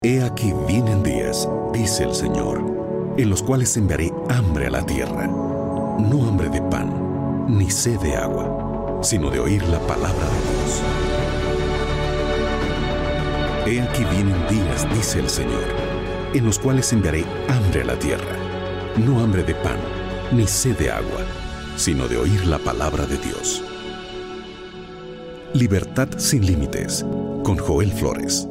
He aquí vienen días, dice el Señor, en los cuales enviaré hambre a la tierra, no hambre de pan, ni sed de agua, sino de oír la palabra de Dios. He aquí vienen días, dice el Señor, en los cuales enviaré hambre a la tierra, no hambre de pan, ni sed de agua, sino de oír la palabra de Dios. Libertad sin límites, con Joel Flores.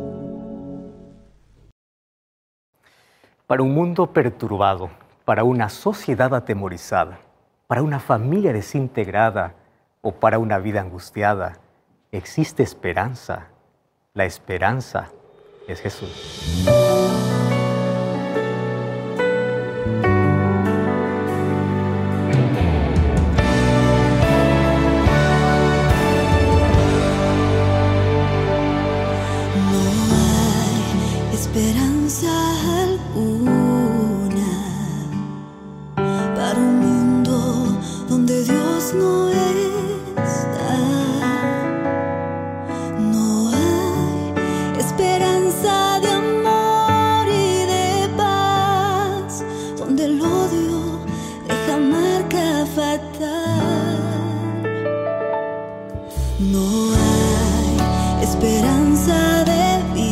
Para un mundo perturbado, para una sociedad atemorizada, para una familia desintegrada o para una vida angustiada, existe esperanza. La esperanza es Jesús. Esperanza alguna para un mundo donde Dios no está. No hay esperanza de amor y de paz, donde el odio deja marca fatal. No hay esperanza de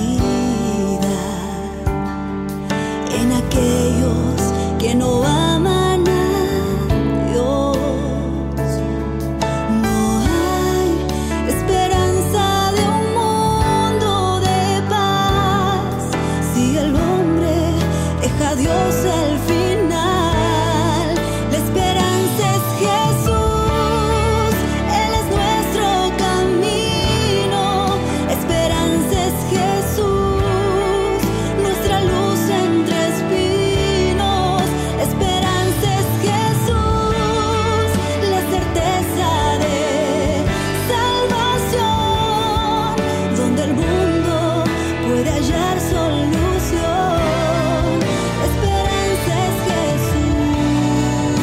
aquellos que no aman a Dios. No hay esperanza de un mundo de paz si el hombre deja a Dios al final. La esperanza es Jesús, Él es nuestro camino. La esperanza es Jesús, nuestra luz entre espinos. La esperanza es Jesús, la certeza de salvación, donde el mundo puede hallar solución. La esperanza es Jesús,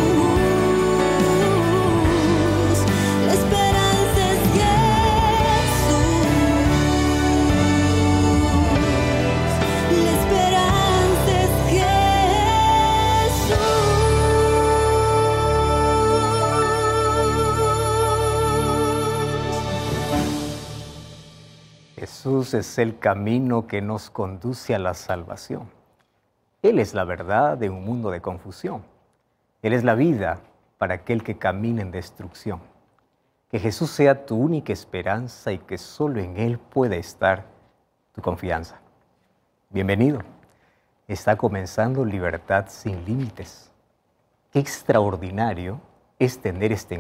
la esperanza es Jesús, la esperanza es Jesús es el camino que nos conduce a la salvación. Él es la verdad de un mundo de confusión. Él es la vida para aquel que camina en destrucción. Que Jesús sea tu única esperanza y que solo en Él pueda estar tu confianza. Bienvenido. Está comenzando Libertad sin Límites. Qué extraordinario es tener este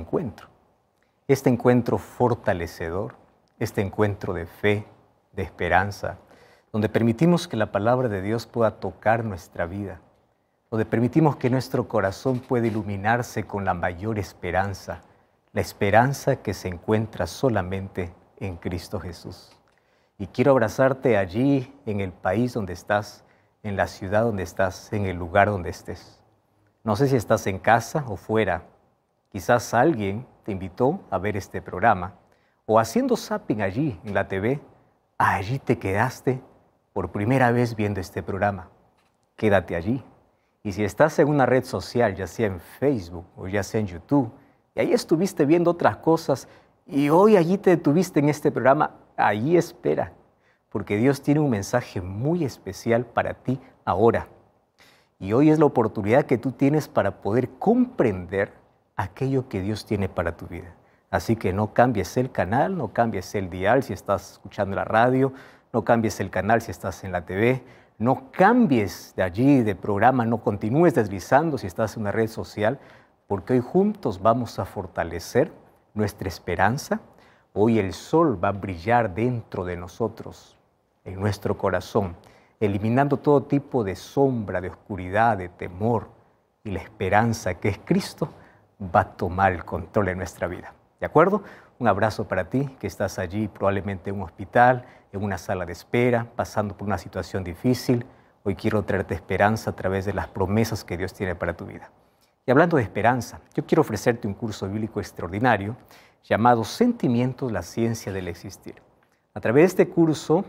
encuentro fortalecedor, este encuentro de fe, de esperanza, donde permitimos que la palabra de Dios pueda tocar nuestra vida, donde permitimos que nuestro corazón pueda iluminarse con la mayor esperanza, la esperanza que se encuentra solamente en Cristo Jesús. Y quiero abrazarte allí, en el país donde estás, en la ciudad donde estás, en el lugar donde estés. No sé si estás en casa o fuera. Quizás alguien te invitó a ver este programa o haciendo zapping allí en la TV, allí te quedaste por primera vez viendo este programa. Quédate allí. Y si estás en una red social, ya sea en Facebook o ya sea en YouTube, y ahí estuviste viendo otras cosas y hoy allí te detuviste en este programa, allí espera, porque Dios tiene un mensaje muy especial para ti ahora. Y hoy es la oportunidad que tú tienes para poder comprender aquello que Dios tiene para tu vida. Así que no cambies el canal, no cambies el dial si estás escuchando la radio, no cambies el canal si estás en la TV, no cambies de allí de programa, no continúes deslizando si estás en una red social, porque hoy juntos vamos a fortalecer nuestra esperanza. Hoy el sol va a brillar dentro de nosotros, en nuestro corazón, eliminando todo tipo de sombra, de oscuridad, de temor, y la esperanza que es Cristo va a tomar el control de nuestra vida. ¿De acuerdo? Un abrazo para ti que estás allí probablemente en un hospital, en una sala de espera, pasando por una situación difícil. Hoy quiero traerte esperanza a través de las promesas que Dios tiene para tu vida. Y hablando de esperanza, yo quiero ofrecerte un curso bíblico extraordinario llamado Sentimientos, la ciencia del existir. A través de este curso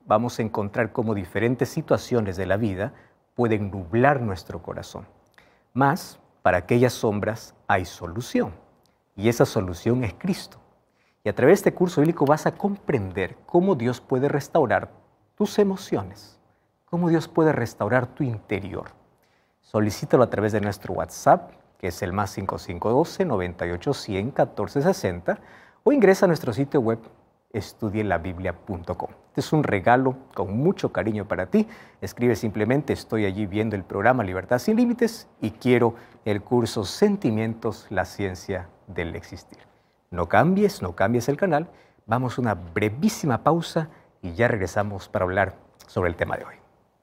vamos a encontrar cómo diferentes situaciones de la vida pueden nublar nuestro corazón. Mas, para aquellas sombras hay solución, y esa solución es Cristo. Y a través de este curso bíblico vas a comprender cómo Dios puede restaurar tus emociones, cómo Dios puede restaurar tu interior. Solicítalo a través de nuestro WhatsApp, que es el más 5512-98-100-1460, o ingresa a nuestro sitio web estudielabiblia.com. Este es un regalo con mucho cariño para ti. Escribe simplemente: estoy allí viendo el programa Libertad sin Límites y quiero el curso Sentimientos, la ciencia del existir. No cambies el canal. Vamos a una brevísima pausa y ya regresamos para hablar sobre el tema de hoy.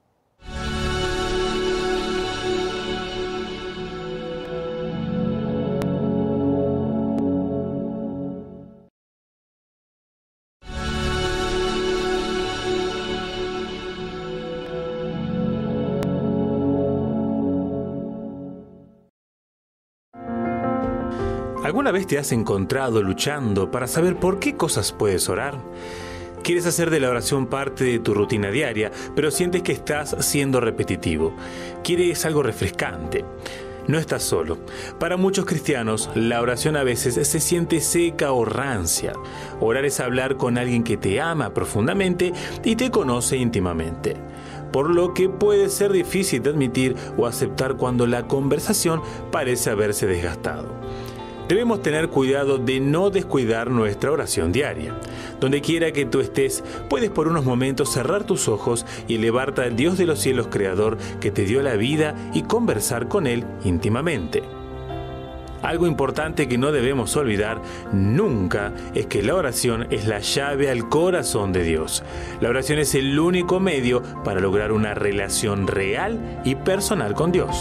¿Alguna vez te has encontrado luchando para saber por qué cosas puedes orar? Quieres hacer de la oración parte de tu rutina diaria, pero sientes que estás siendo repetitivo. Quieres algo refrescante. No estás solo. Para muchos cristianos, la oración a veces se siente seca o rancia. Orar es hablar con alguien que te ama profundamente y te conoce íntimamente, por lo que puede ser difícil de admitir o aceptar cuando la conversación parece haberse desgastado. Debemos tener cuidado de no descuidar nuestra oración diaria. Donde quiera que tú estés, puedes por unos momentos cerrar tus ojos y elevarte al Dios de los cielos creador que te dio la vida y conversar con Él íntimamente. Algo importante que no debemos olvidar nunca es que la oración es la llave al corazón de Dios. La oración es el único medio para lograr una relación real y personal con Dios.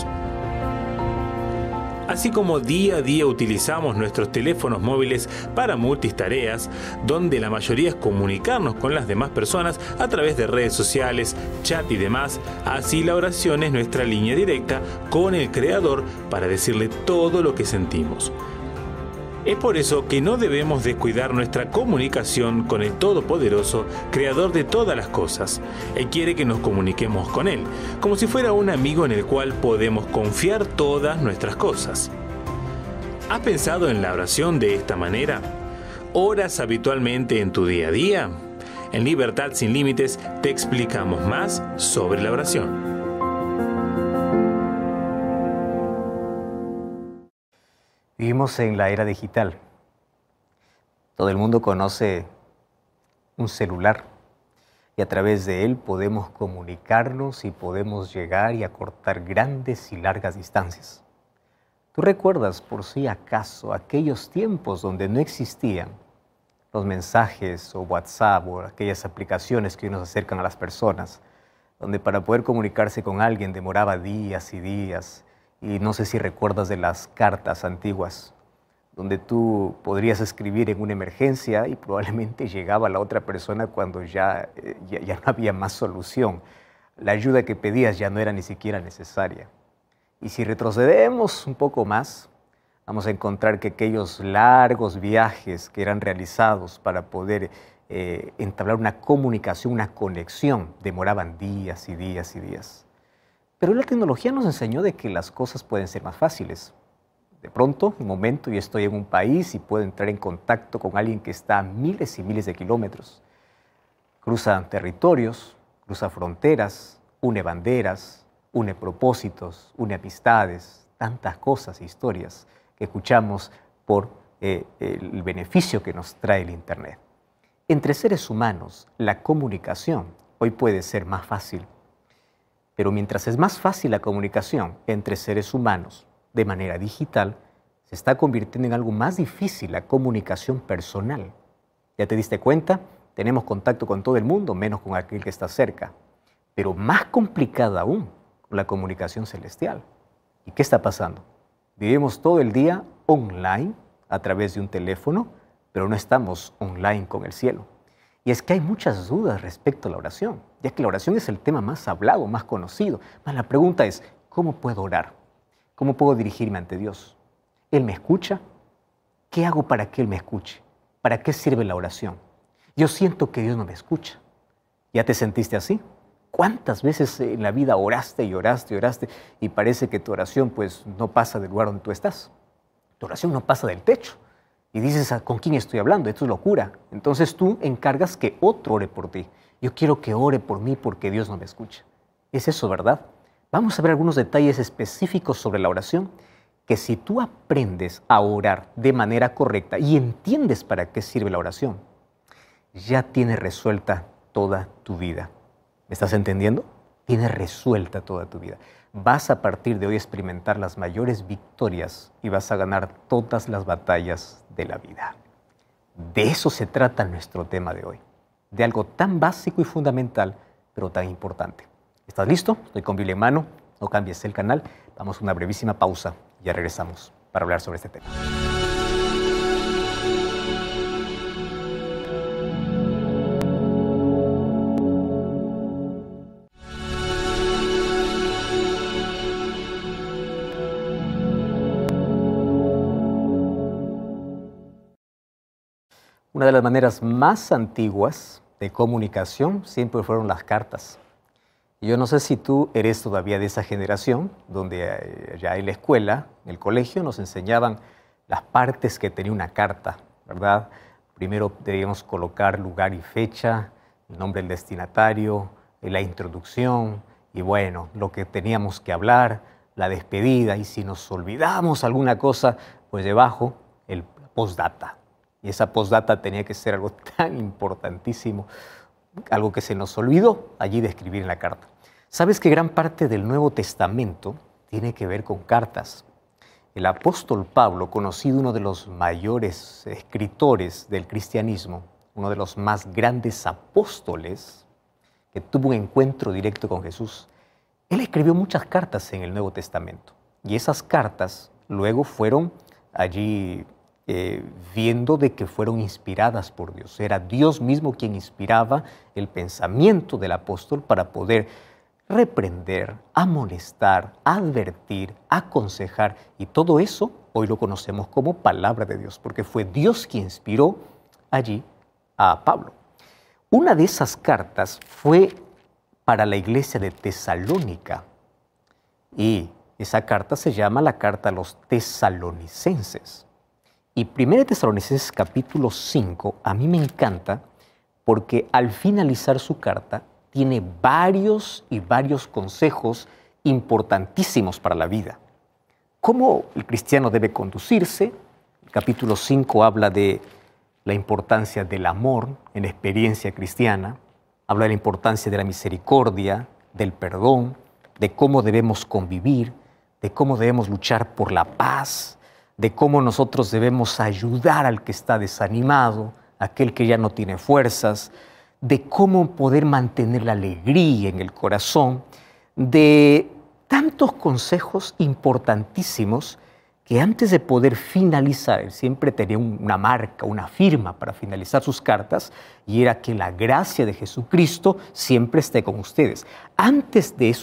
Así como día a día utilizamos nuestros teléfonos móviles para multitareas, donde la mayoría es comunicarnos con las demás personas a través de redes sociales, chat y demás, así la oración es nuestra línea directa con el Creador para decirle todo lo que sentimos. Es por eso que no debemos descuidar nuestra comunicación con el Todopoderoso, Creador de todas las cosas. Él quiere que nos comuniquemos con Él, como si fuera un amigo en el cual podemos confiar todas nuestras cosas. ¿Has pensado en la oración de esta manera? ¿Oras habitualmente en tu día a día? En Libertad sin Límites te explicamos más sobre la oración. Vivimos en la era digital. Todo el mundo conoce un celular y a través de él podemos comunicarnos y podemos llegar y acortar grandes y largas distancias. ¿Tú recuerdas por si acaso aquellos tiempos donde no existían los mensajes o WhatsApp o aquellas aplicaciones que hoy nos acercan a las personas, donde para poder comunicarse con alguien demoraba días y días? Y no sé si recuerdas de las cartas antiguas, donde tú podrías escribir en una emergencia y probablemente llegaba la otra persona cuando ya no había más solución. La ayuda que pedías ya no era ni siquiera necesaria. Y si retrocedemos un poco más, vamos a encontrar que aquellos largos viajes que eran realizados para poder entablar una comunicación, una conexión, demoraban días y días y días. Pero la tecnología nos enseñó de que las cosas pueden ser más fáciles. De pronto, un momento, yo estoy en un país y puedo entrar en contacto con alguien que está a miles y miles de kilómetros. Cruza territorios, cruza fronteras, une banderas, une propósitos, une amistades, tantas cosas e historias que escuchamos por el beneficio que nos trae el Internet. Entre seres humanos, la comunicación hoy puede ser más fácil. Pero mientras es más fácil la comunicación entre seres humanos de manera digital, se está convirtiendo en algo más difícil la comunicación personal. ¿Ya te diste cuenta? Tenemos contacto con todo el mundo, menos con aquel que está cerca. Pero más complicada aún con la comunicación celestial. ¿Y qué está pasando? Vivimos todo el día online a través de un teléfono, pero no estamos online con el cielo. Y es que hay muchas dudas respecto a la oración, ya que la oración es el tema más hablado, más conocido. Mas la pregunta es, ¿cómo puedo orar? ¿Cómo puedo dirigirme ante Dios? ¿Él me escucha? ¿Qué hago para que Él me escuche? ¿Para qué sirve la oración? Yo siento que Dios no me escucha. ¿Ya te sentiste así? ¿Cuántas veces en la vida oraste y oraste y oraste y parece que tu oración pues no pasa del lugar donde tú estás? Tu oración no pasa del techo. Y dices, ¿con quién estoy hablando? Esto es locura. Entonces tú encargas que otro ore por ti. Yo quiero que ore por mí porque Dios no me escucha. Es eso, ¿verdad? Vamos a ver algunos detalles específicos sobre la oración, que si tú aprendes a orar de manera correcta y entiendes para qué sirve la oración, ya tienes resuelta toda tu vida. ¿Me estás entendiendo? Tienes resuelta toda tu vida. Vas a partir de hoy a experimentar las mayores victorias y vas a ganar todas las batallas de la vida. De eso se trata nuestro tema de hoy, de algo tan básico y fundamental, pero tan importante. ¿Estás listo? Estoy con Biblia en mano, no cambies el canal. Vamos a una brevísima pausa y ya regresamos para hablar sobre este tema. Una de las maneras más antiguas de comunicación siempre fueron las cartas. Y yo no sé si tú eres todavía de esa generación, donde ya en la escuela, en el colegio, nos enseñaban las partes que tenía una carta, ¿verdad? Primero debíamos colocar lugar y fecha, el nombre del destinatario, la introducción, y bueno, lo que teníamos que hablar, la despedida, y si nos olvidamos alguna cosa, pues debajo el postdata. Y esa postdata tenía que ser algo tan importantísimo, algo que se nos olvidó allí de escribir en la carta. ¿Sabes que gran parte del Nuevo Testamento tiene que ver con cartas? El apóstol Pablo, conocido uno de los mayores escritores del cristianismo, uno de los más grandes apóstoles que tuvo un encuentro directo con Jesús, él escribió muchas cartas en el Nuevo Testamento. Y esas cartas luego fueron allí viendo de que fueron inspiradas por Dios. Era Dios mismo quien inspiraba el pensamiento del apóstol para poder reprender, amonestar, advertir, aconsejar. Y todo eso hoy lo conocemos como palabra de Dios, porque fue Dios quien inspiró allí a Pablo. Una de esas cartas fue para la iglesia de Tesalónica. Y esa carta se llama la carta a los tesalonicenses. Y 1 Tesalonicenses capítulo 5 a mí me encanta porque al finalizar su carta tiene varios consejos importantísimos para la vida. ¿Cómo el cristiano debe conducirse? El capítulo 5 habla de la importancia del amor en la experiencia cristiana, habla de la importancia de la misericordia, del perdón, de cómo debemos convivir, de cómo debemos luchar por la paz, de cómo nosotros debemos ayudar al que está desanimado, aquel que ya no tiene fuerzas, de cómo poder mantener la alegría en el corazón, de tantos consejos importantísimos que antes de poder finalizar, él siempre tenía una marca, una firma para finalizar sus cartas, y era que la gracia de Jesucristo siempre esté con ustedes. Antes de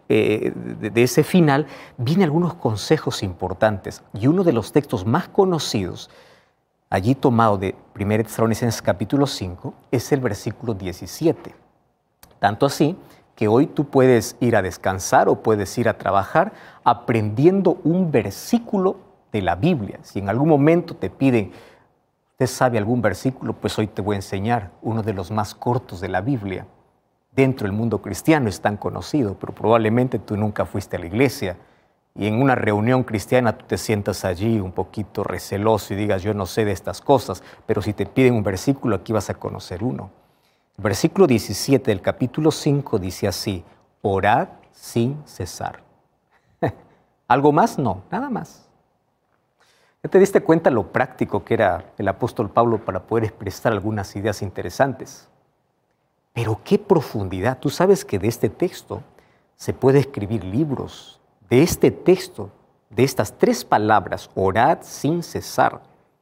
ese final, vienen algunos consejos importantes, y uno de los textos más conocidos, allí tomado de 1 Tesalonicenses capítulo 5, es el versículo 17. Tanto así que hoy tú puedes ir a descansar o puedes ir a trabajar aprendiendo un versículo de la Biblia. Si en algún momento te piden, ¿usted sabe algún versículo? Pues hoy te voy a enseñar uno de los más cortos de la Biblia. Dentro del mundo cristiano es tan conocido, pero probablemente tú nunca fuiste a la iglesia y en una reunión cristiana tú te sientas allí un poquito receloso y digas, yo no sé de estas cosas, pero si te piden un versículo, aquí vas a conocer uno. El versículo 17 del capítulo 5 dice así, orad sin cesar. ¿Algo más? No, nada más. ¿Ya te diste cuenta lo práctico que era el apóstol Pablo para poder expresar algunas ideas interesantes? Pero qué profundidad. Tú sabes que de este texto se puede escribir libros. De este texto, de estas 3 palabras, orad sin cesar,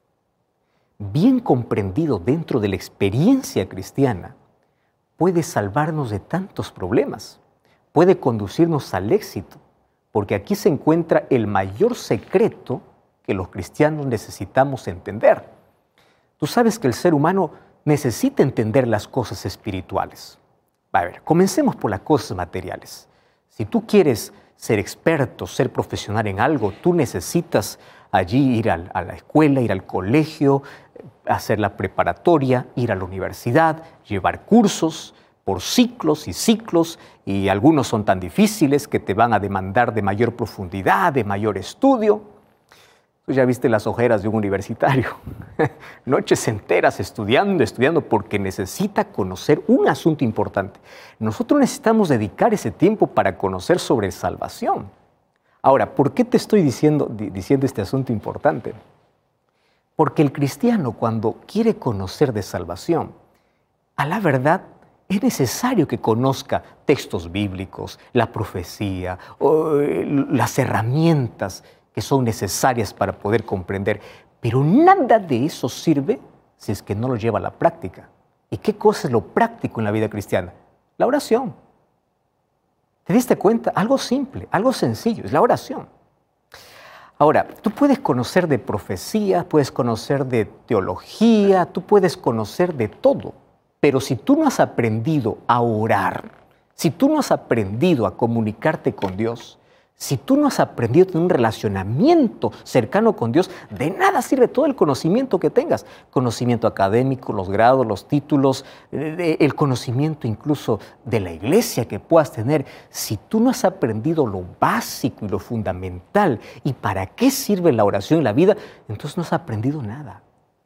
bien comprendido dentro de la experiencia cristiana, puede salvarnos de tantos problemas, puede conducirnos al éxito, porque aquí se encuentra el mayor secreto que los cristianos necesitamos entender. Tú sabes que el ser humano necesita entender las cosas espirituales. A ver, comencemos por las cosas materiales. Si tú quieres ser experto, ser profesional en algo, tú necesitas allí ir a la escuela, ir al colegio, hacer la preparatoria, ir a la universidad, llevar cursos por ciclos y ciclos, y algunos son tan difíciles que te van a demandar de mayor profundidad, de mayor estudio. Tú ya viste las ojeras de un universitario, noches enteras estudiando, porque necesita conocer un asunto importante. Nosotros necesitamos dedicar ese tiempo para conocer sobre salvación. Ahora, ¿por qué te estoy diciendo este asunto importante? Porque el cristiano, cuando quiere conocer de salvación, a la verdad es necesario que conozca textos bíblicos, la profecía, las herramientas que son necesarias para poder comprender. Pero nada de eso sirve si es que no lo lleva a la práctica. ¿Y qué cosa es lo práctico en la vida cristiana? La oración. ¿Te diste cuenta? Algo simple, algo sencillo, es la oración. Ahora, tú puedes conocer de profecía, puedes conocer de teología, tú puedes conocer de todo, pero si tú no has aprendido a orar, si tú no has aprendido a comunicarte con Dios, si tú no has aprendido a tener un relacionamiento cercano con Dios, de nada sirve todo el conocimiento que tengas. Conocimiento académico, los grados, los títulos, el conocimiento incluso de la iglesia que puedas tener. Si tú no has aprendido lo básico y lo fundamental y para qué sirve la oración en la vida, entonces no has aprendido nada.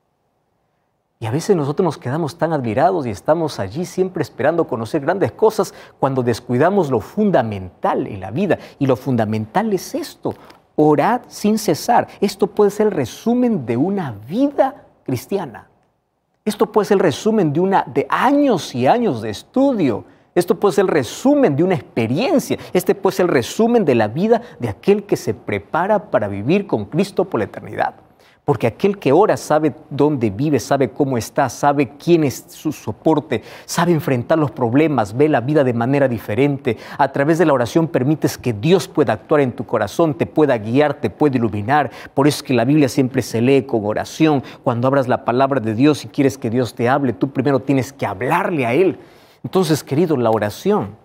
Y a veces nosotros nos quedamos tan admirados y estamos allí siempre esperando conocer grandes cosas cuando descuidamos lo fundamental en la vida. Y lo fundamental es esto, orad sin cesar. Esto puede ser el resumen de una vida cristiana. Esto puede ser el resumen de años y años de estudio. Esto puede ser el resumen de una experiencia. Este puede ser el resumen de la vida de aquel que se prepara para vivir con Cristo por la eternidad. Porque aquel que ora sabe dónde vive, sabe cómo está, sabe quién es su soporte, sabe enfrentar los problemas, ve la vida de manera diferente. A través de la oración permites que Dios pueda actuar en tu corazón, te pueda guiar, te pueda iluminar. Por eso es que la Biblia siempre se lee con oración. Cuando abras la palabra de Dios y quieres que Dios te hable, tú primero tienes que hablarle a Él. Entonces, querido, la oración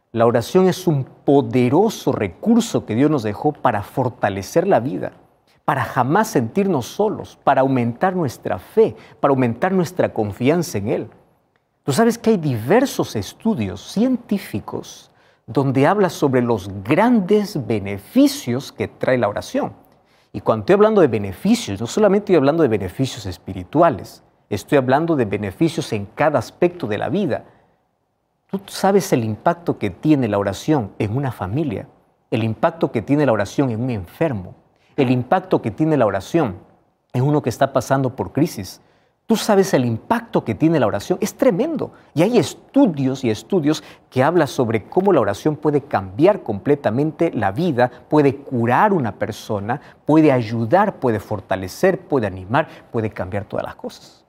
es un poderoso recurso que Dios nos dejó para fortalecer la vida, para jamás sentirnos solos, para aumentar nuestra fe, para aumentar nuestra confianza en Él. Tú sabes que hay diversos estudios científicos donde habla sobre los grandes beneficios que trae la oración. Y cuando estoy hablando de beneficios, no solamente estoy hablando de beneficios espirituales, estoy hablando de beneficios en cada aspecto de la vida. Tú sabes el impacto que tiene la oración en una familia, el impacto que tiene la oración en un enfermo, el impacto que tiene la oración en uno que está pasando por crisis. Tú sabes el impacto que tiene la oración, es tremendo. Y hay estudios y estudios que hablan sobre cómo la oración puede cambiar completamente la vida, puede curar a una persona, puede ayudar, puede fortalecer, puede animar, puede cambiar todas las cosas.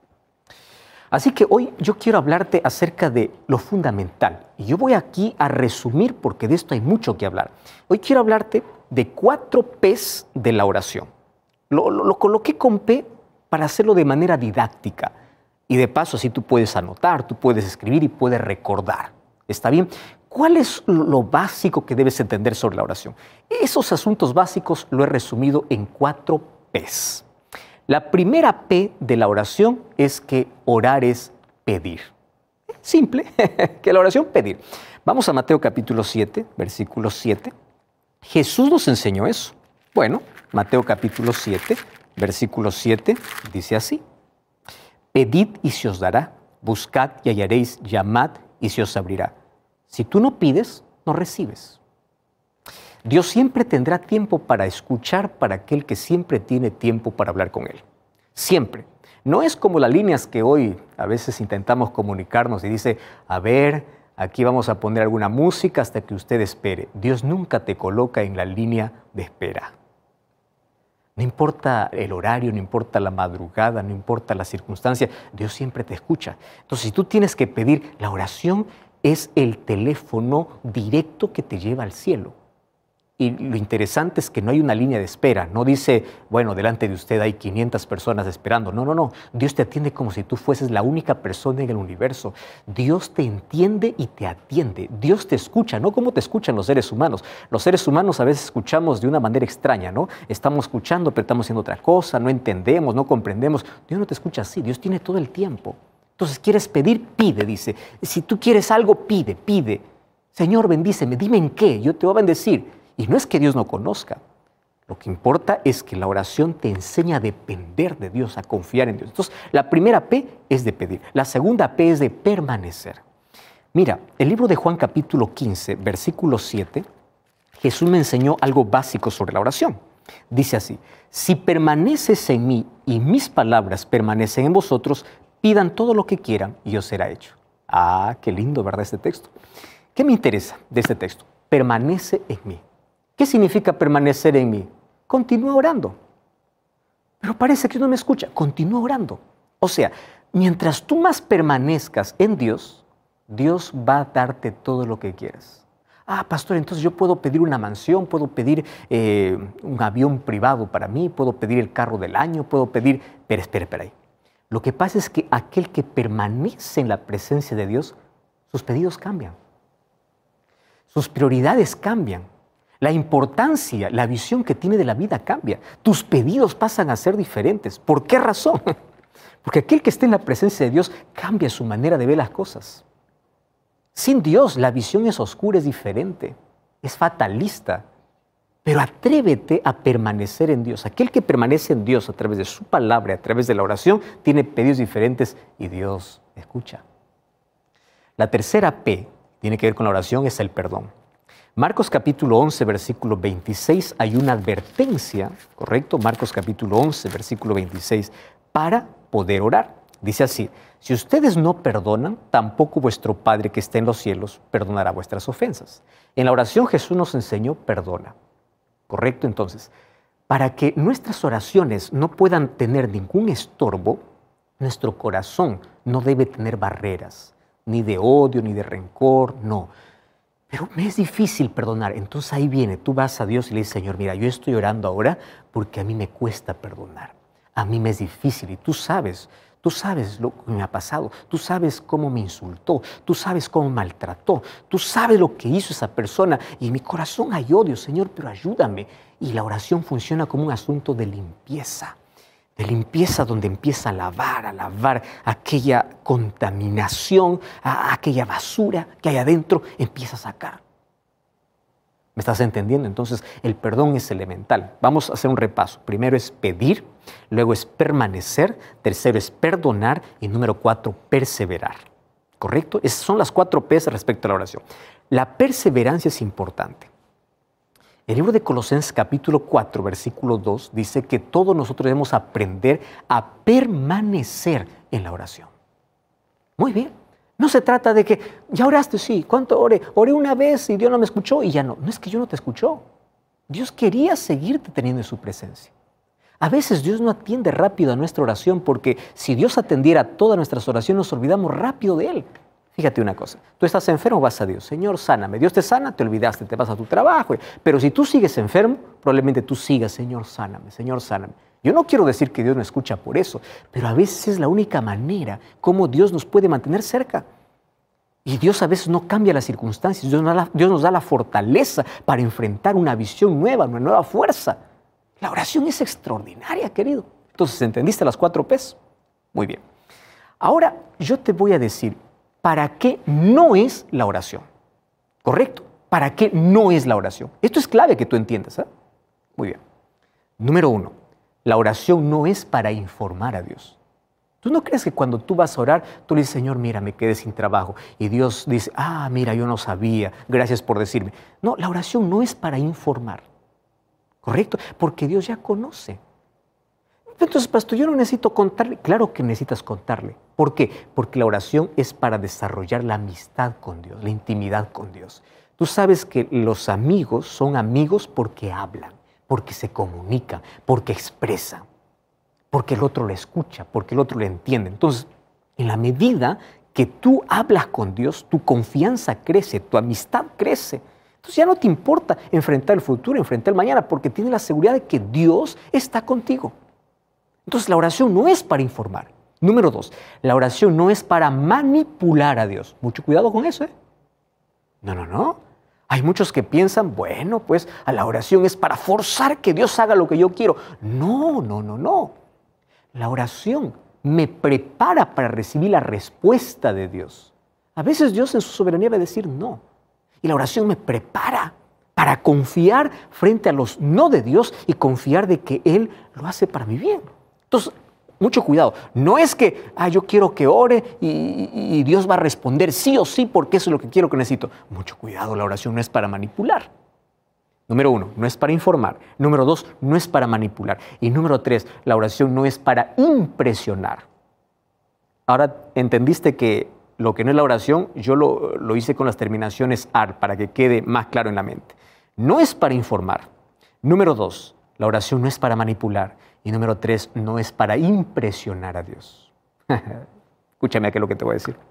Así que hoy yo quiero hablarte acerca de lo fundamental. Y yo voy aquí a resumir porque de esto hay mucho que hablar. Hoy quiero hablarte de 4 P's de la oración. Lo coloqué con P para hacerlo de manera didáctica. Y de paso así tú puedes anotar, tú puedes escribir y puedes recordar. ¿Está bien? ¿Cuál es lo básico que debes entender sobre la oración? Esos asuntos básicos lo he resumido en 4 P's. La primera P de la oración es que orar es pedir. Simple, que la oración pedir. Vamos a Mateo capítulo 7, versículo 7. Jesús nos enseñó eso. Bueno, Mateo capítulo 7, versículo 7, dice así: pedid y se os dará, buscad y hallaréis, llamad y se os abrirá. Si tú no pides, no recibes. Dios siempre tendrá tiempo para escuchar para aquel que siempre tiene tiempo para hablar con Él. Siempre. No es como las líneas que hoy a veces intentamos comunicarnos y dice, a ver, aquí vamos a poner alguna música hasta que usted espere. Dios nunca te coloca en la línea de espera. No importa el horario, no importa la madrugada, no importa la circunstancia, Dios siempre te escucha. Entonces, si tú tienes que pedir, la oración es el teléfono directo que te lleva al cielo. Y lo interesante es que no hay una línea de espera. No dice, bueno, delante de usted hay 500 personas esperando. No, no, no. Dios te atiende como si tú fueses la única persona en el universo. Dios te entiende y te atiende. Dios te escucha, no como te escuchan los seres humanos. Los seres humanos a veces escuchamos de una manera extraña, ¿no? Estamos escuchando, pero estamos haciendo otra cosa, no entendemos, no comprendemos. Dios no te escucha así. Dios tiene todo el tiempo. Entonces, ¿quieres pedir? Pide, dice. Si tú quieres algo, pide, pide. Señor, bendíceme, dime en qué, yo te voy a bendecir. Y no es que Dios no conozca. Lo que importa es que la oración te enseña a depender de Dios, a confiar en Dios. Entonces, la primera P es de pedir. La segunda P es de permanecer. Mira, el libro de Juan capítulo 15, versículo 7, Jesús me enseñó algo básico sobre la oración. Dice así, si permaneces en mí y mis palabras permanecen en vosotros, pidan todo lo que quieran y os será hecho. Ah, qué lindo, ¿verdad, este texto? ¿Qué me interesa de este texto? Permanece en mí. ¿Qué significa permanecer en mí? Continúa orando. Pero parece que no me escucha. Continúa orando. O sea, mientras tú más permanezcas en Dios, Dios va a darte todo lo que quieras. Ah, pastor, entonces yo puedo pedir una mansión, puedo pedir un avión privado para mí, puedo pedir el carro del año, puedo pedir... Pero espera ahí. Lo que pasa es que aquel que permanece en la presencia de Dios, sus pedidos cambian. Sus prioridades cambian. La importancia, la visión que tiene de la vida cambia. Tus pedidos pasan a ser diferentes. ¿Por qué razón? Porque aquel que esté en la presencia de Dios cambia su manera de ver las cosas. Sin Dios, la visión es oscura, es diferente, es fatalista. Pero atrévete a permanecer en Dios. Aquel que permanece en Dios a través de su palabra, a través de la oración, tiene pedidos diferentes y Dios escucha. La tercera P tiene que ver con la oración, es el perdón. Marcos capítulo 11, versículo 26, hay una advertencia, ¿correcto? Marcos capítulo 11, versículo 26, para poder orar. Dice así, si ustedes no perdonan, tampoco vuestro Padre que está en los cielos perdonará vuestras ofensas. En la oración Jesús nos enseñó perdona, ¿correcto? Entonces, para que nuestras oraciones no puedan tener ningún estorbo, nuestro corazón no debe tener barreras, ni de odio, ni de rencor, no. Pero me es difícil perdonar. Entonces ahí viene, tú vas a Dios y le dices, Señor, mira, yo estoy orando ahora porque a mí me cuesta perdonar. A mí me es difícil y tú sabes lo que me ha pasado. Tú sabes cómo me insultó, tú sabes cómo maltrató, tú sabes lo que hizo esa persona y en mi corazón hay odio, Señor, pero ayúdame. Y la oración funciona como un asunto de limpieza donde empieza a lavar aquella contaminación, aquella basura que hay adentro, empieza a sacar. ¿Me estás entendiendo? Entonces, el perdón es elemental. Vamos a hacer un repaso. Primero es pedir, luego es permanecer, tercero es perdonar y número 4, perseverar. ¿Correcto? Esas son las 4 P's respecto a la oración. La perseverancia es importante. El libro de Colosenses capítulo 4, versículo 2, dice que todos nosotros debemos aprender a permanecer en la oración. Muy bien. No se trata de que, ya oraste, sí, ¿cuánto oré? Oré una vez y Dios no me escuchó y ya no. No es que Dios no te escuchó. Dios quería seguirte teniendo en su presencia. A veces Dios no atiende rápido a nuestra oración porque si Dios atendiera a todas nuestras oraciones nos olvidamos rápido de Él. Fíjate una cosa, tú estás enfermo, vas a Dios, Señor, sáname. Dios te sana, te olvidaste, te vas a tu trabajo. Pero si tú sigues enfermo, probablemente tú sigas, Señor, sáname, Señor, sáname. Yo no quiero decir que Dios no escucha por eso, pero a veces es la única manera como Dios nos puede mantener cerca. Y Dios a veces no cambia las circunstancias, Dios nos da la fortaleza para enfrentar una visión nueva, una nueva fuerza. La oración es extraordinaria, querido. Entonces, ¿entendiste las 4 P's? Muy bien. Ahora yo te voy a decir, ¿para qué no es la oración? ¿Correcto? ¿Para qué no es la oración? Esto es clave que tú entiendas, ¿eh? Muy bien. Número 1, la oración no es para informar a Dios. ¿Tú no crees que cuando tú vas a orar, tú le dices, Señor, mira, me quedé sin trabajo? Y Dios dice, mira, yo no sabía, gracias por decirme. No, la oración no es para informar. ¿Correcto? Porque Dios ya conoce. Entonces, pastor, yo no necesito contarle. Claro que necesitas contarle. ¿Por qué? Porque la oración es para desarrollar la amistad con Dios, la intimidad con Dios. Tú sabes que los amigos son amigos porque hablan, porque se comunican, porque expresan, porque el otro lo escucha, porque el otro lo entiende. Entonces, en la medida que tú hablas con Dios, tu confianza crece, tu amistad crece. Entonces ya no te importa enfrentar el futuro, enfrentar el mañana, porque tienes la seguridad de que Dios está contigo. Entonces la oración no es para informar. Número 2, la oración no es para manipular a Dios. Mucho cuidado con eso, ¿eh? No. Hay muchos que piensan, bueno, pues la oración es para forzar que Dios haga lo que yo quiero. No. La oración me prepara para recibir la respuesta de Dios. A veces Dios en su soberanía va a decir no. Y la oración me prepara para confiar frente a los no de Dios y confiar de que Él lo hace para mi bien. Entonces, mucho cuidado. No es que yo quiero que ore y Dios va a responder sí o sí porque eso es lo que quiero, que necesito. Mucho cuidado, la oración no es para manipular. Número 1, no es para informar. Número 2, no es para manipular. Y número 3, la oración no es para impresionar. Ahora, ¿entendiste que lo que no es la oración, yo lo hice con las terminaciones AR para que quede más claro en la mente? No es para informar. Número 2, la oración no es para manipular. Y número 3, no es para impresionar a Dios. Escúchame aquí lo que te voy a decir.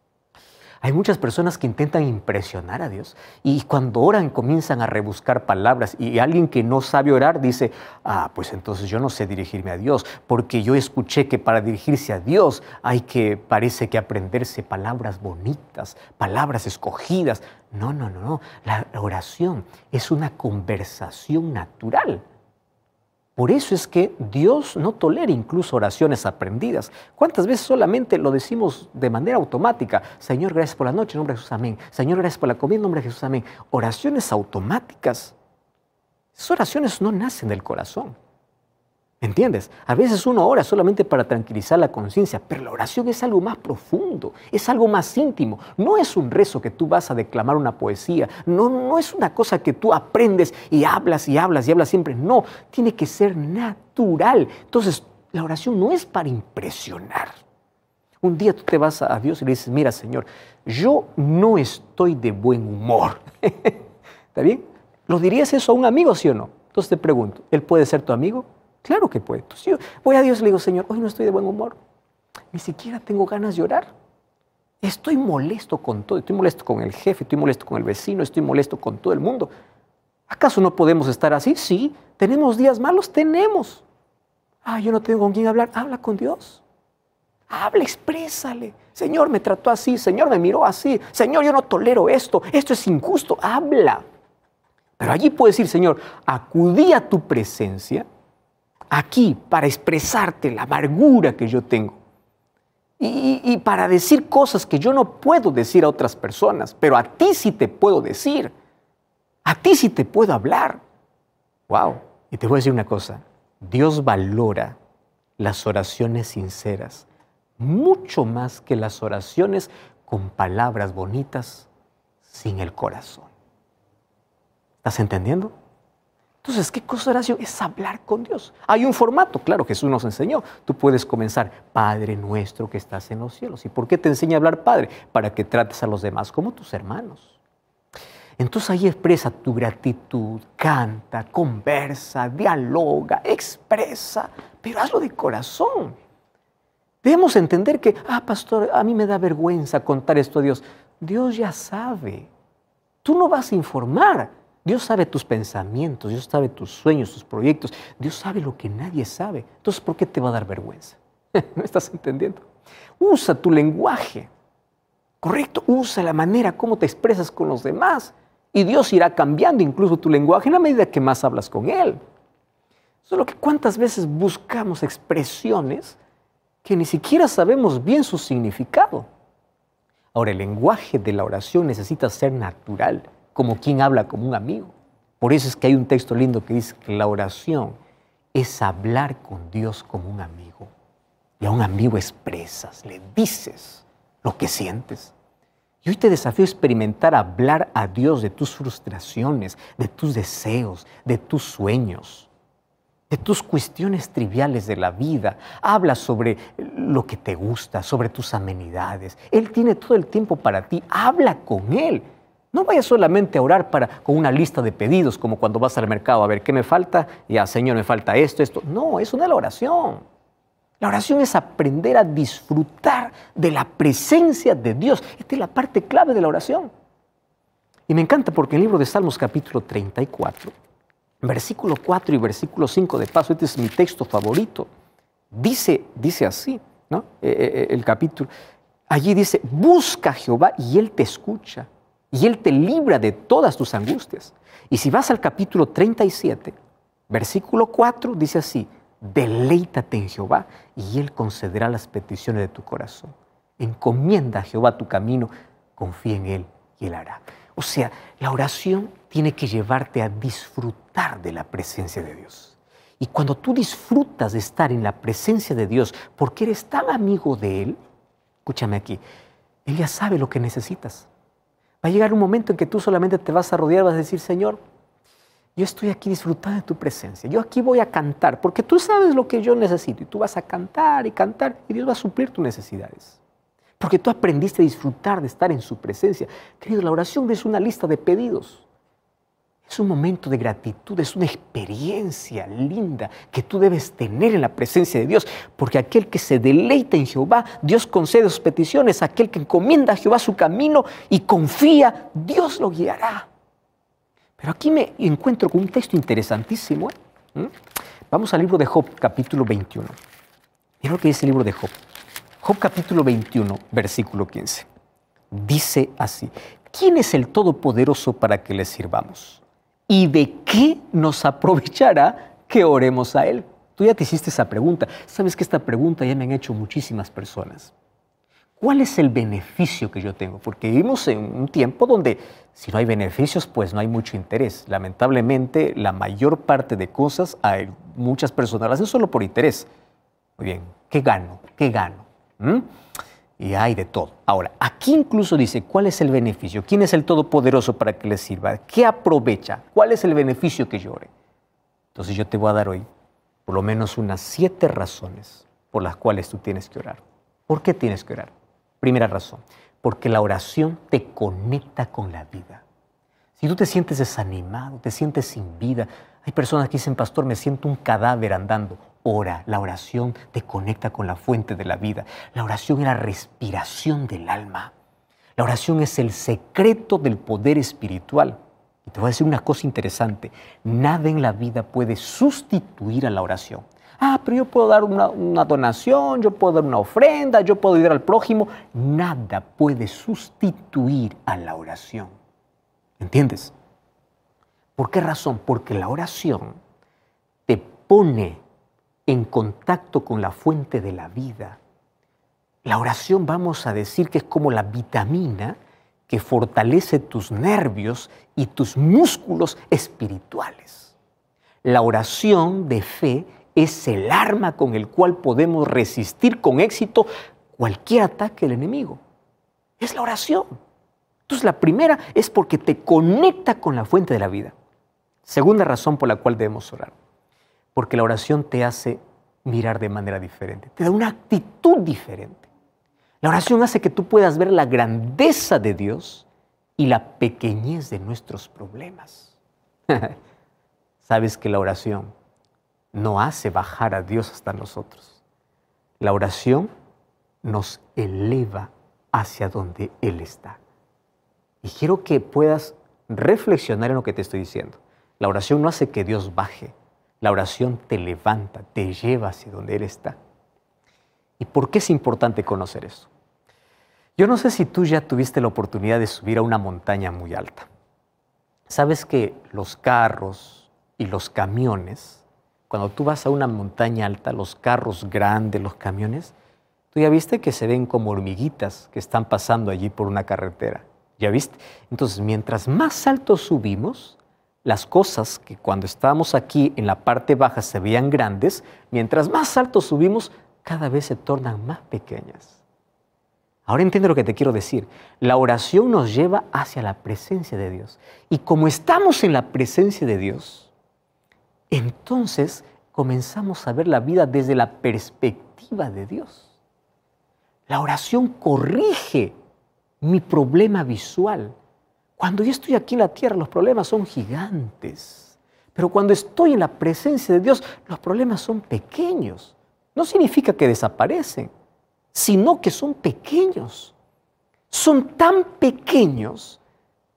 Hay muchas personas que intentan impresionar a Dios y cuando oran comienzan a rebuscar palabras y alguien que no sabe orar dice, pues entonces yo no sé dirigirme a Dios porque yo escuché que para dirigirse a Dios parece que aprenderse palabras bonitas, palabras escogidas. No. La oración es una conversación natural. Por eso es que Dios no tolera incluso oraciones aprendidas. ¿Cuántas veces solamente lo decimos de manera automática? Señor, gracias por la noche, en nombre de Jesús, amén. Señor, gracias por la comida, en nombre de Jesús, amén. Oraciones automáticas. Esas oraciones no nacen del corazón. ¿Entiendes? A veces uno ora solamente para tranquilizar la conciencia, pero la oración es algo más profundo, es algo más íntimo. No es un rezo que tú vas a declamar una poesía, no es una cosa que tú aprendes y hablas siempre. No, tiene que ser natural. Entonces, la oración no es para impresionar. Un día tú te vas a Dios y le dices, mira, Señor, yo no estoy de buen humor. ¿Está bien? ¿Lo dirías eso a un amigo, sí o no? Entonces te pregunto, ¿él puede ser tu amigo? Claro que puede. Entonces yo voy a Dios y le digo, Señor, hoy no estoy de buen humor. Ni siquiera tengo ganas de orar. Estoy molesto con todo. Estoy molesto con el jefe, estoy molesto con el vecino, estoy molesto con todo el mundo. ¿Acaso no podemos estar así? Sí. ¿Tenemos días malos? Tenemos. Yo no tengo con quién hablar. Habla con Dios. Habla, exprésale. Señor, me trató así. Señor, me miró así. Señor, yo no tolero esto. Esto es injusto. Habla. Pero allí puedes decir, Señor, acudí a tu presencia aquí para expresarte la amargura que yo tengo y para decir cosas que yo no puedo decir a otras personas, pero a ti sí te puedo decir, a ti sí te puedo hablar. Wow. Y te voy a decir una cosa, Dios valora las oraciones sinceras mucho más que las oraciones con palabras bonitas sin el corazón. ¿Estás entendiendo? Entonces, ¿qué cosa es oración? Es hablar con Dios. Hay un formato, claro, Jesús nos enseñó. Tú puedes comenzar, Padre nuestro que estás en los cielos. ¿Y por qué te enseña a hablar Padre? Para que trates a los demás como tus hermanos. Entonces ahí expresa tu gratitud, canta, conversa, dialoga, expresa, pero hazlo de corazón. Debemos entender que, pastor, a mí me da vergüenza contar esto a Dios. Dios ya sabe. Tú no vas a informar. Dios sabe tus pensamientos, Dios sabe tus sueños, tus proyectos. Dios sabe lo que nadie sabe. Entonces, ¿por qué te va a dar vergüenza? ¿Me estás entendiendo? Usa tu lenguaje. Correcto, usa la manera como te expresas con los demás. Y Dios irá cambiando incluso tu lenguaje en la medida que más hablas con Él. Solo que cuántas veces buscamos expresiones que ni siquiera sabemos bien su significado. Ahora, el lenguaje de la oración necesita ser natural, como quien habla como un amigo. Por eso es que hay un texto lindo que dice que la oración es hablar con Dios como un amigo. Y a un amigo expresas, le dices lo que sientes. Y hoy te desafío a experimentar hablar a Dios de tus frustraciones, de tus deseos, de tus sueños, de tus cuestiones triviales de la vida. Habla sobre lo que te gusta, sobre tus amenidades. Él tiene todo el tiempo para ti. Habla con Él. No vayas solamente a orar con una lista de pedidos, como cuando vas al mercado a ver qué me falta. Ya, Señor, me falta esto. No, eso no es la oración. La oración es aprender a disfrutar de la presencia de Dios. Esta es la parte clave de la oración. Y me encanta porque en el libro de Salmos capítulo 34, versículo 4 y versículo 5, de paso, este es mi texto favorito, dice así, ¿no? El capítulo. Allí dice, busca a Jehová y Él te escucha, y Él te libra de todas tus angustias. Y si vas al capítulo 37, versículo 4, dice así, deleítate en Jehová y Él concederá las peticiones de tu corazón. Encomienda a Jehová tu camino, confía en Él y Él hará. O sea, la oración tiene que llevarte a disfrutar de la presencia de Dios. Y cuando tú disfrutas de estar en la presencia de Dios porque eres tan amigo de Él, escúchame aquí, Él ya sabe lo que necesitas. Va a llegar un momento en que tú solamente te vas a rodear, vas a decir, Señor, yo estoy aquí disfrutando de tu presencia. Yo aquí voy a cantar porque tú sabes lo que yo necesito. Y tú vas a cantar y Dios va a suplir tus necesidades. Porque tú aprendiste a disfrutar de estar en su presencia. Querido, la oración es una lista de pedidos. Es un momento de gratitud, es una experiencia linda que tú debes tener en la presencia de Dios, porque aquel que se deleita en Jehová, Dios concede sus peticiones. Aquel que encomienda a Jehová su camino y confía, Dios lo guiará. Pero aquí me encuentro con un texto interesantísimo. Vamos al libro de Job, capítulo 21. Mira lo que dice el libro de Job. Job, capítulo 21, versículo 15. Dice así, ¿quién es el Todopoderoso para que le sirvamos? ¿Y de qué nos aprovechará que oremos a Él? Tú ya te hiciste esa pregunta. Sabes que esta pregunta ya me han hecho muchísimas personas. ¿Cuál es el beneficio que yo tengo? Porque vivimos en un tiempo donde si no hay beneficios, pues no hay mucho interés. Lamentablemente, la mayor parte de cosas, hay muchas personas las hacen solo por interés. Muy bien, ¿qué gano? ¿Qué gano? Y hay de todo. Ahora, aquí incluso dice, ¿cuál es el beneficio? ¿Quién es el Todopoderoso para que le sirva? ¿Qué aprovecha? ¿Cuál es el beneficio que yo ore? Entonces yo te voy a dar hoy por lo menos unas 7 razones por las cuales tú tienes que orar. ¿Por qué tienes que orar? Primera razón, porque la oración te conecta con la vida. Si tú te sientes desanimado, te sientes sin vida, hay personas que dicen, pastor, me siento un cadáver andando. Ora, la oración te conecta con la fuente de la vida. La oración es la respiración del alma. La oración es el secreto del poder espiritual. Y te voy a decir una cosa interesante. Nada en la vida puede sustituir a la oración. Pero yo puedo dar una donación, yo puedo dar una ofrenda, yo puedo ayudar al prójimo. Nada puede sustituir a la oración. ¿Entiendes? ¿Por qué razón? Porque la oración te pone en contacto con la fuente de la vida. La oración, vamos a decir que es como la vitamina que fortalece tus nervios y tus músculos espirituales. La oración de fe es el arma con el cual podemos resistir con éxito cualquier ataque del enemigo. Es la oración. Entonces, la primera es porque te conecta con la fuente de la vida. Segunda razón por la cual debemos orar. Porque la oración te hace mirar de manera diferente, te da una actitud diferente. La oración hace que tú puedas ver la grandeza de Dios y la pequeñez de nuestros problemas. Sabes que la oración no hace bajar a Dios hasta nosotros. La oración nos eleva hacia donde Él está. Y quiero que puedas reflexionar en lo que te estoy diciendo. La oración no hace que Dios baje. La oración te levanta, te lleva hacia donde Él está. ¿Y por qué es importante conocer eso? Yo no sé si tú ya tuviste la oportunidad de subir a una montaña muy alta. Sabes que los carros y los camiones, cuando tú vas a una montaña alta, los carros grandes, los camiones, tú ya viste que se ven como hormiguitas que están pasando allí por una carretera. ¿Ya viste? Entonces, mientras más alto subimos, las cosas que cuando estábamos aquí en la parte baja se veían grandes, mientras más alto subimos, cada vez se tornan más pequeñas. Ahora entiende lo que te quiero decir. La oración nos lleva hacia la presencia de Dios. Y como estamos en la presencia de Dios, entonces comenzamos a ver la vida desde la perspectiva de Dios. La oración corrige mi problema visual. Cuando yo estoy aquí en la tierra, los problemas son gigantes. Pero cuando estoy en la presencia de Dios, los problemas son pequeños. No significa que desaparecen, sino que son pequeños. Son tan pequeños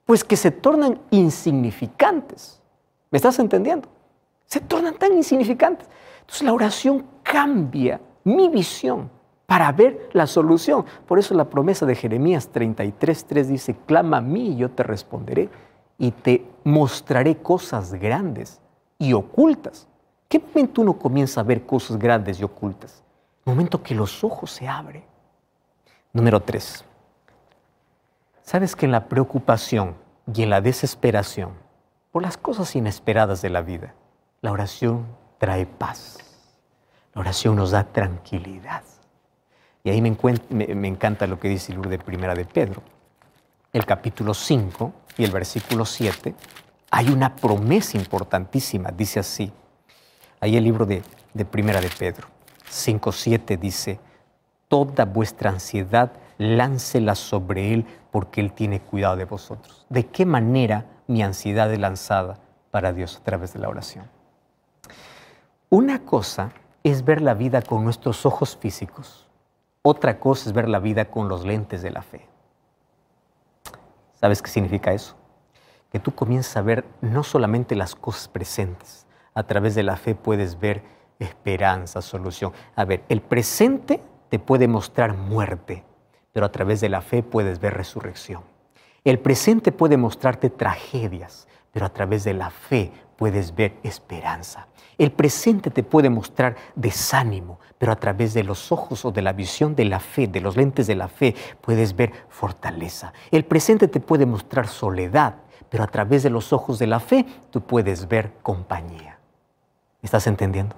Pues que se tornan insignificantes. ¿Me estás entendiendo? Se tornan tan insignificantes. Entonces la oración cambia mi visión para ver la solución. Por eso la promesa de Jeremías 33:3 dice, clama a mí y yo te responderé y te mostraré cosas grandes y ocultas. ¿Qué momento uno comienza a ver cosas grandes y ocultas? El momento que los ojos se abren. Número 3. ¿Sabes que en la preocupación y en la desesperación por las cosas inesperadas de la vida, la oración trae paz? La oración nos da tranquilidad. Y ahí me encanta lo que dice el libro de Primera de Pedro. El capítulo 5 y el versículo 7, hay una promesa importantísima. Dice así, ahí el libro de Primera de Pedro 5:7 dice, toda vuestra ansiedad láncela sobre Él porque Él tiene cuidado de vosotros. ¿De qué manera mi ansiedad es lanzada para Dios? A través de la oración. Una cosa es ver la vida con nuestros ojos físicos. Otra cosa es ver la vida con los lentes de la fe. ¿Sabes qué significa eso? Que tú comienzas a ver no solamente las cosas presentes. A través de la fe puedes ver esperanza, solución. A ver, el presente te puede mostrar muerte, pero a través de la fe puedes ver resurrección. El presente puede mostrarte tragedias, pero a través de la fe puedes ver esperanza. El presente te puede mostrar desánimo, pero a través de los ojos o de la visión de la fe, de los lentes de la fe, puedes ver fortaleza. El presente te puede mostrar soledad, pero a través de los ojos de la fe tú puedes ver compañía. ¿Me estás entendiendo?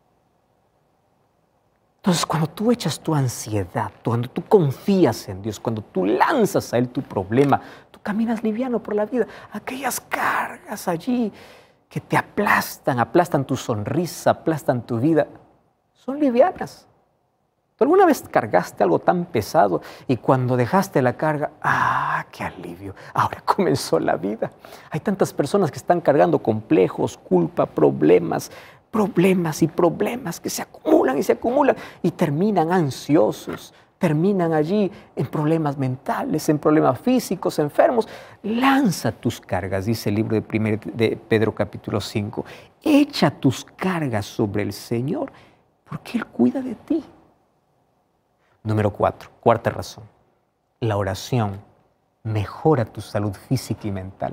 Entonces, cuando tú echas tu ansiedad, cuando tú confías en Dios, cuando tú lanzas a Él tu problema, tú caminas liviano por la vida. Aquellas cargas allí que te aplastan tu sonrisa, aplastan tu vida, son livianas. ¿Tú alguna vez cargaste algo tan pesado y cuando dejaste la carga, ¡ah, qué alivio! Ahora comenzó la vida. Hay tantas personas que están cargando complejos, culpa, problemas y problemas que se acumulan y terminan ansiosos, terminan allí en problemas mentales, en problemas físicos, enfermos. Lanza tus cargas, dice el libro de Pedro capítulo 5. Echa tus cargas sobre el Señor porque Él cuida de ti. Número 4, cuarta razón. La oración mejora tu salud física y mental.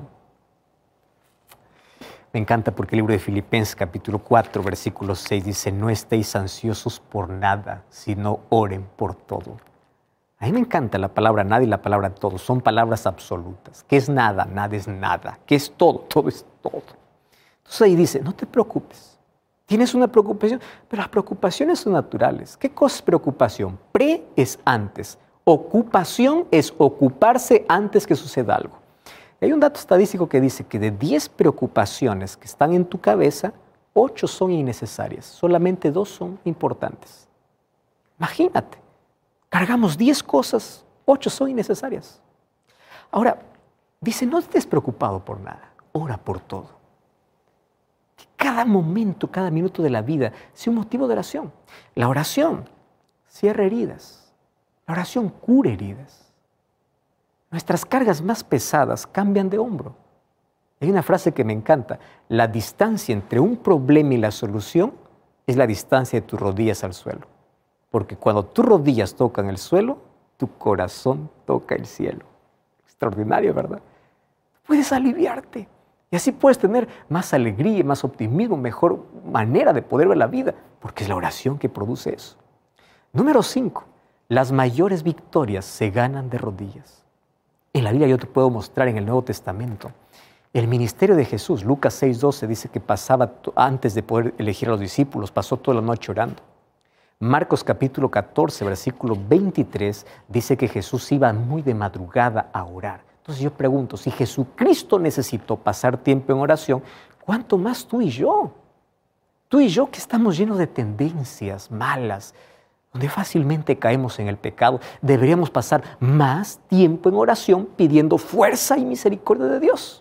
Me encanta porque el libro de Filipenses capítulo 4, versículo 6 dice, no estéis ansiosos por nada, sino oren por todo. A mí me encanta la palabra nada y la palabra todo. Son palabras absolutas. ¿Qué es nada? Nada es nada. ¿Qué es todo? Todo es todo. Entonces ahí dice, no te preocupes. Tienes una preocupación, pero las preocupaciones son naturales. ¿Qué cosa es preocupación? Pre es antes. Ocupación es ocuparse antes que suceda algo. Hay un dato estadístico que dice que de 10 preocupaciones que están en tu cabeza, 8 son innecesarias, solamente 2 son importantes. Imagínate, cargamos 10 cosas, 8 son innecesarias. Ahora, dice, no estés preocupado por nada, ora por todo. Que cada momento, cada minuto de la vida sea un motivo de oración. La oración cierra heridas, la oración cura heridas. Nuestras cargas más pesadas cambian de hombro. Hay una frase que me encanta. La distancia entre un problema y la solución es la distancia de tus rodillas al suelo. Porque cuando tus rodillas tocan el suelo, tu corazón toca el cielo. Extraordinario, ¿verdad? Puedes aliviarte. Y así puedes tener más alegría, más optimismo, mejor manera de poder ver la vida. Porque es la oración que produce eso. Número 5. Las mayores victorias se ganan de rodillas. En la Biblia yo te puedo mostrar en el Nuevo Testamento el ministerio de Jesús. Lucas 6:12 dice que pasaba, antes de poder elegir a los discípulos, pasó toda la noche orando. Marcos capítulo 14, versículo 23, dice que Jesús iba muy de madrugada a orar. Entonces yo pregunto, si Jesucristo necesitó pasar tiempo en oración, ¿cuánto más tú y yo? Tú y yo que estamos llenos de tendencias malas, donde fácilmente caemos en el pecado, deberíamos pasar más tiempo en oración pidiendo fuerza y misericordia de Dios.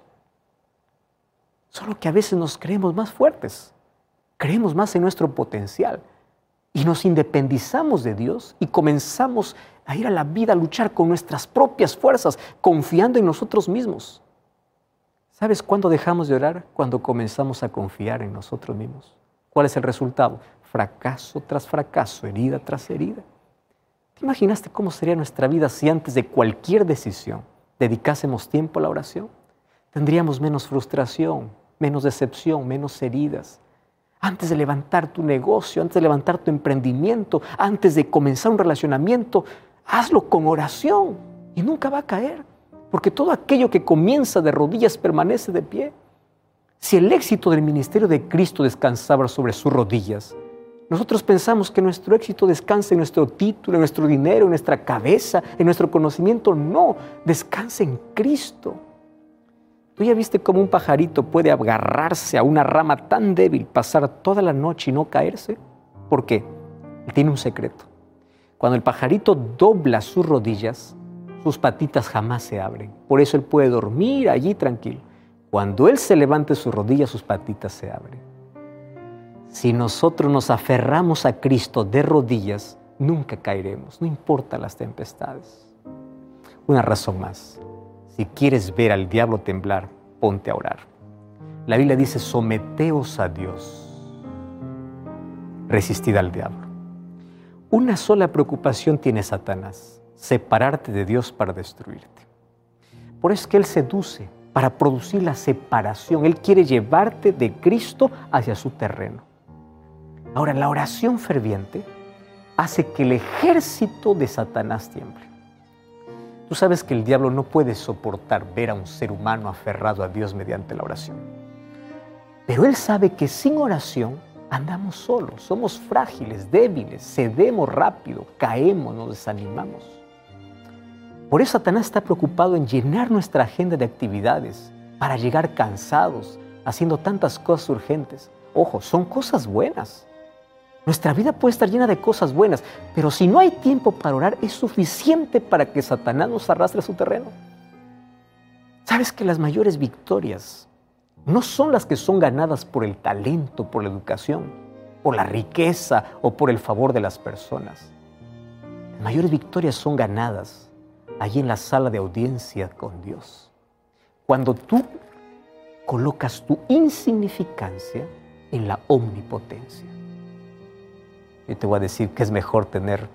Solo que a veces nos creemos más fuertes, creemos más en nuestro potencial y nos independizamos de Dios y comenzamos a ir a la vida a luchar con nuestras propias fuerzas, confiando en nosotros mismos. ¿Sabes cuándo dejamos de orar? Cuando comenzamos a confiar en nosotros mismos. ¿Cuál es el resultado? Fracaso tras fracaso, herida tras herida. ¿Te imaginaste cómo sería nuestra vida si antes de cualquier decisión dedicásemos tiempo a la oración? Tendríamos menos frustración, menos decepción, menos heridas. Antes de levantar tu negocio, antes de levantar tu emprendimiento, antes de comenzar un relacionamiento, hazlo con oración y nunca va a caer. Porque todo aquello que comienza de rodillas permanece de pie. Si el éxito del ministerio de Cristo descansaba sobre sus rodillas, nosotros pensamos que nuestro éxito descansa en nuestro título, en nuestro dinero, en nuestra cabeza, en nuestro conocimiento. No, descansa en Cristo. ¿Tú ya viste cómo un pajarito puede agarrarse a una rama tan débil, pasar toda la noche y no caerse? ¿Por qué? Él tiene un secreto. Cuando el pajarito dobla sus rodillas, sus patitas jamás se abren. Por eso él puede dormir allí tranquilo. Cuando él se levante sus rodillas, sus patitas se abren. Si nosotros nos aferramos a Cristo de rodillas, nunca caeremos, no importa las tempestades. Una razón más. Si quieres ver al diablo temblar, ponte a orar. La Biblia dice, someteos a Dios. Resistid al diablo. Una sola preocupación tiene Satanás: separarte de Dios para destruirte. Por eso es que él seduce para producir la separación. Él quiere llevarte de Cristo hacia su terreno. Ahora, la oración ferviente hace que el ejército de Satanás tiemble. Tú sabes que el diablo no puede soportar ver a un ser humano aferrado a Dios mediante la oración. Pero él sabe que sin oración andamos solos, somos frágiles, débiles, cedemos rápido, caemos, nos desanimamos. Por eso Satanás está preocupado en llenar nuestra agenda de actividades para llegar cansados, haciendo tantas cosas urgentes. Ojo, son cosas buenas. Nuestra vida puede estar llena de cosas buenas, pero si no hay tiempo para orar, es suficiente para que Satanás nos arrastre a su terreno. ¿Sabes que las mayores victorias no son las que son ganadas por el talento, por la educación, por la riqueza o por el favor de las personas? Las mayores victorias son ganadas allí en la sala de audiencia con Dios. Cuando tú colocas tu insignificancia en la omnipotencia. Yo te voy a decir que es mejor tener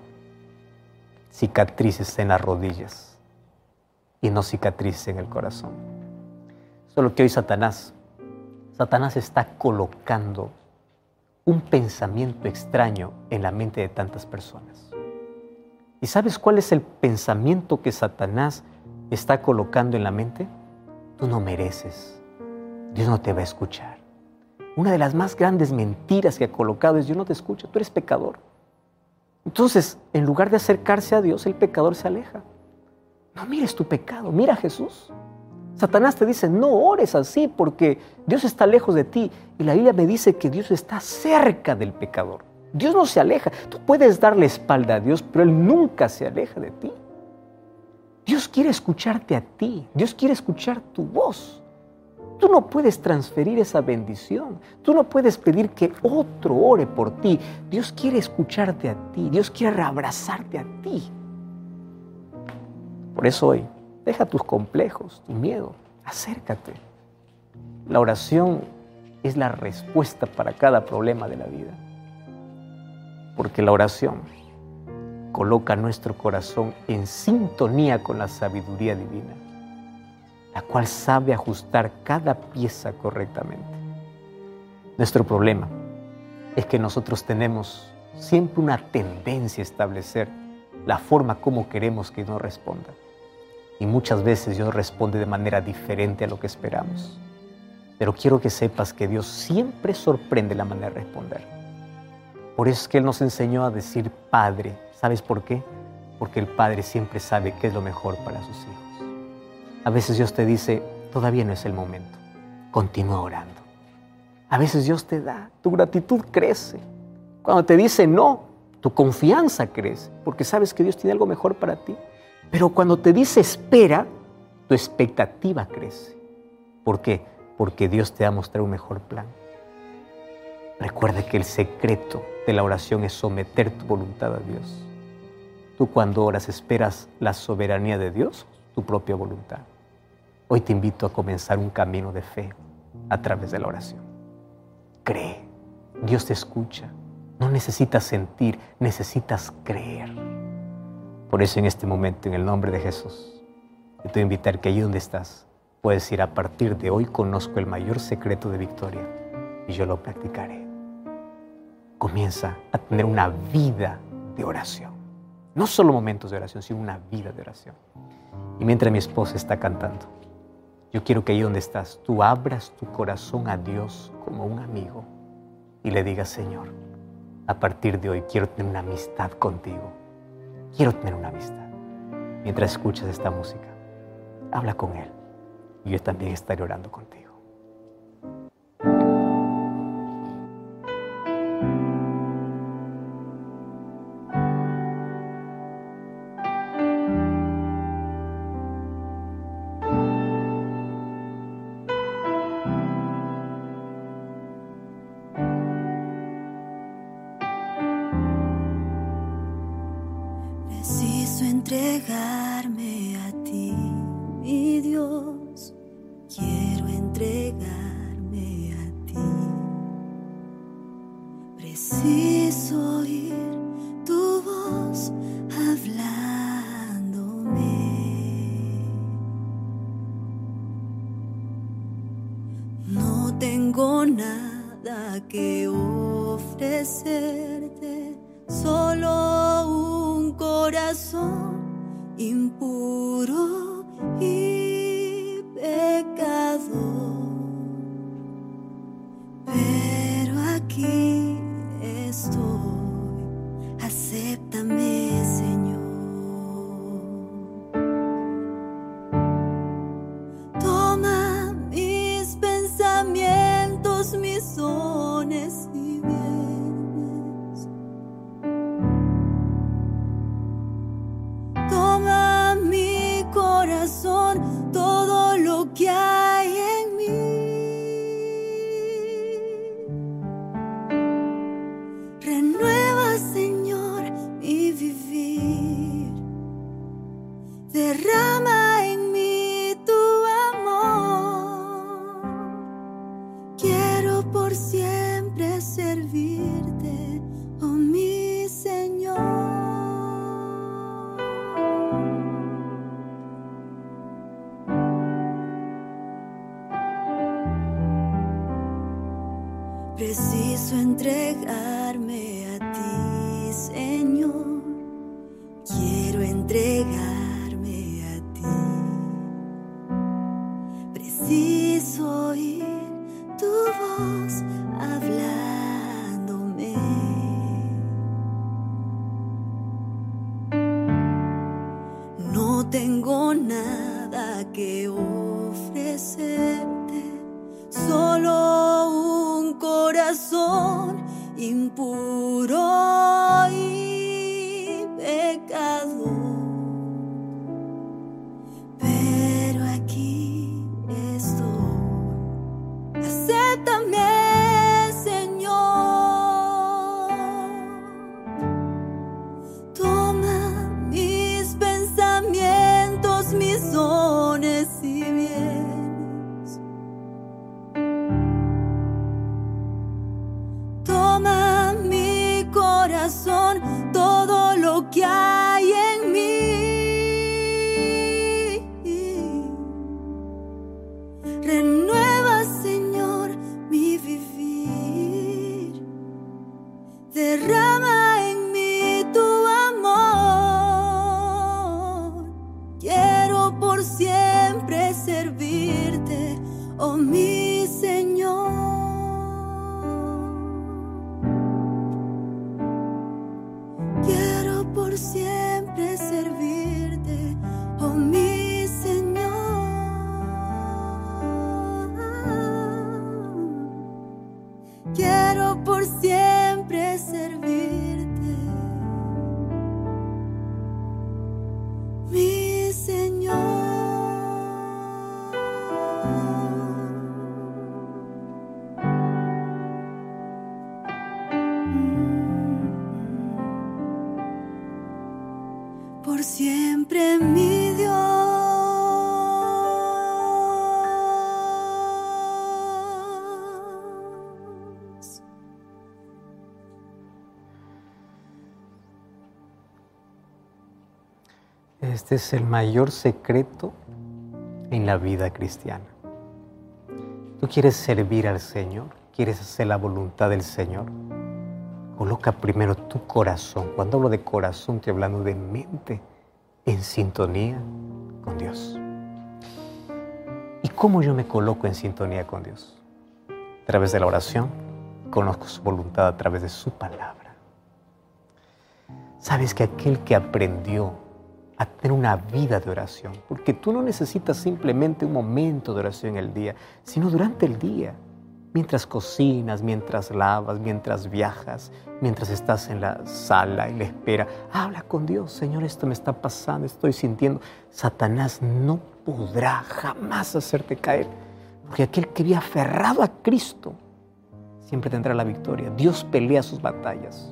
cicatrices en las rodillas y no cicatrices en el corazón. Solo que hoy Satanás está colocando un pensamiento extraño en la mente de tantas personas. ¿Y sabes cuál es el pensamiento que Satanás está colocando en la mente? Tú no mereces. Dios no te va a escuchar. Una de las más grandes mentiras que ha colocado es: Dios no te escucha, tú eres pecador. Entonces, en lugar de acercarse a Dios, el pecador se aleja. No mires tu pecado, mira a Jesús. Satanás te dice: no ores así porque Dios está lejos de ti. Y la Biblia me dice que Dios está cerca del pecador. Dios no se aleja. Tú puedes darle espalda a Dios, pero Él nunca se aleja de ti. Dios quiere escucharte a ti. Dios quiere escuchar tu voz. Tú no puedes transferir esa bendición. Tú no puedes pedir que otro ore por ti. Dios quiere escucharte a ti. Dios quiere abrazarte a ti. Por eso hoy, deja tus complejos, tu miedo. Acércate. La oración es la respuesta para cada problema de la vida. Porque la oración coloca nuestro corazón en sintonía con la sabiduría divina, la cual sabe ajustar cada pieza correctamente. Nuestro problema es que nosotros tenemos siempre una tendencia a establecer la forma como queremos que Dios responda. Y muchas veces Dios responde de manera diferente a lo que esperamos. Pero quiero que sepas que Dios siempre sorprende la manera de responder. Por eso es que Él nos enseñó a decir Padre. ¿Sabes por qué? Porque el Padre siempre sabe qué es lo mejor para sus hijos. A veces Dios te dice: todavía no es el momento, continúa orando. A veces Dios te da, tu gratitud crece. Cuando te dice no, tu confianza crece, porque sabes que Dios tiene algo mejor para ti. Pero cuando te dice espera, tu expectativa crece. ¿Por qué? Porque Dios te va a mostrar un mejor plan. Recuerda que el secreto de la oración es someter tu voluntad a Dios. Tú cuando oras esperas la soberanía de Dios, tu propia voluntad. Hoy te invito a comenzar un camino de fe a través de la oración. Cree, Dios te escucha. No necesitas sentir, necesitas creer. Por eso en este momento, en el nombre de Jesús, te voy a invitar que allí donde estás, puedes decir: a partir de hoy conozco el mayor secreto de victoria y yo lo practicaré. Comienza a tener una vida de oración. No solo momentos de oración, sino una vida de oración. Y mientras mi esposa está cantando, yo quiero que ahí donde estás, tú abras tu corazón a Dios como un amigo y le digas: Señor, a partir de hoy quiero tener una amistad contigo. Quiero tener una amistad. Mientras escuchas esta música, habla con Él y yo también estaré orando contigo. Preciso entregarme a ti, mi Dios. Quiero entregarme a ti. Preciso oír tu voz hablándome. No tengo nada que ofrecerte, solo un corazón impuro y pecador. Pero aquí estoy, acéptame, Señor. Toma mis pensamientos, mis dones y bienes. Toma mi corazón, todo lo que hay en mí. Renueva, Señor, mi vivir. Derrama en mí tu amor. Quiero por siempre servirte, oh mi Señor. Preciso entregarme a ti, Señor. Quiero entregarme a ti. Preciso oír tu voz hablándome. No tengo nada que ofrecerte, solo un corazón impuro y pecador. Pero aquí estoy, acéptame, Señor. Toma mis pensamientos, mis dones y bienes. Toma mi corazón, todo lo que hay en mí. Renueva, Señor, mi vivir. Derrama en mí tu amor. Quiero por siempre servirte, oh mi Señor. Quiero por siempre servirte, oh mi Señor. Quiero por siempre servirte, mi Señor. Por siempre, mi Dios. Este es el mayor secreto en la vida cristiana. Tú quieres servir al Señor, quieres hacer la voluntad del Señor. Coloca primero tu corazón. Cuando hablo de corazón, estoy hablando de mente en sintonía con Dios. ¿Y cómo yo me coloco en sintonía con Dios? A través de la oración, conozco su voluntad a través de su palabra. Sabes que aquel que aprendió a tener una vida de oración, porque tú no necesitas simplemente un momento de oración en el día, sino durante el día, mientras cocinas, mientras lavas, mientras viajas, mientras estás en la sala, en la espera, habla con Dios. Señor, esto me está pasando, estoy sintiendo. Satanás no podrá jamás hacerte caer, porque aquel que vive aferrado a Cristo siempre tendrá la victoria. Dios pelea sus batallas.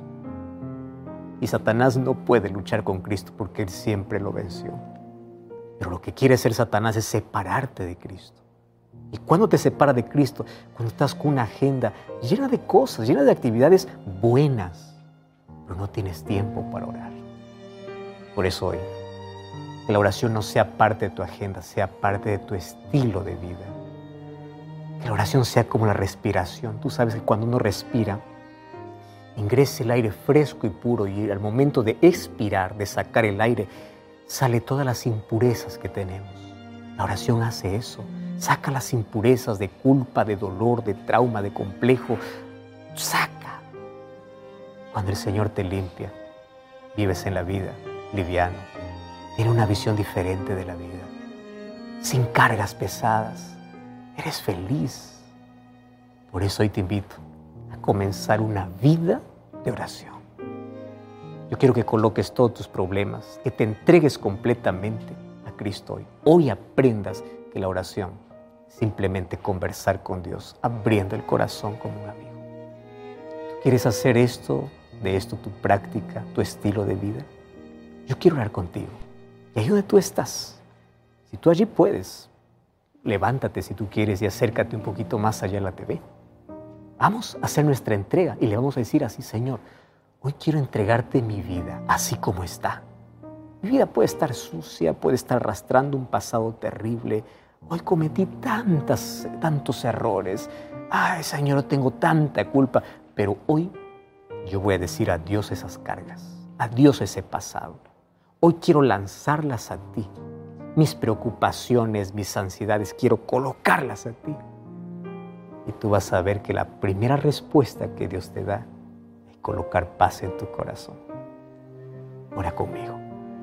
Y Satanás no puede luchar con Cristo porque Él siempre lo venció. Pero lo que quiere hacer Satanás es separarte de Cristo. ¿Y cuándo te separa de Cristo? Cuando estás con una agenda llena de cosas, llena de actividades buenas, pero no tienes tiempo para orar. Por eso hoy, que la oración no sea parte de tu agenda, sea parte de tu estilo de vida. Que la oración sea como la respiración. Tú sabes que cuando uno respira, ingresa el aire fresco y puro y al momento de expirar, de sacar el aire, sale todas las impurezas que tenemos. La oración hace eso. Saca las impurezas de culpa, de dolor, de trauma, de complejo. Saca. Cuando el Señor te limpia, vives en la vida liviano. Tienes una visión diferente de la vida. Sin cargas pesadas. Eres feliz. Por eso hoy te invito a comenzar una vida de oración. Yo quiero que coloques todos tus problemas, que te entregues completamente a Cristo hoy. Hoy aprendas que la oración es simplemente conversar con Dios, abriendo el corazón como un amigo. ¿Tú quieres hacer esto, de esto tu práctica, tu estilo de vida? Yo quiero orar contigo. Y ahí donde tú estás, si tú allí puedes, levántate si tú quieres y acércate un poquito más allá a la TV. Vamos a hacer nuestra entrega y le vamos a decir así: Señor, hoy quiero entregarte mi vida así como está. Mi vida puede estar sucia, puede estar arrastrando un pasado terrible. Hoy cometí tantos errores. Ay, Señor, tengo tanta culpa. Pero hoy yo voy a decir adiós a esas cargas, adiós a ese pasado. Hoy quiero lanzarlas a ti. Mis preocupaciones, mis ansiedades, quiero colocarlas a ti. Y tú vas a ver que la primera respuesta que Dios te da es colocar paz en tu corazón. Ora conmigo.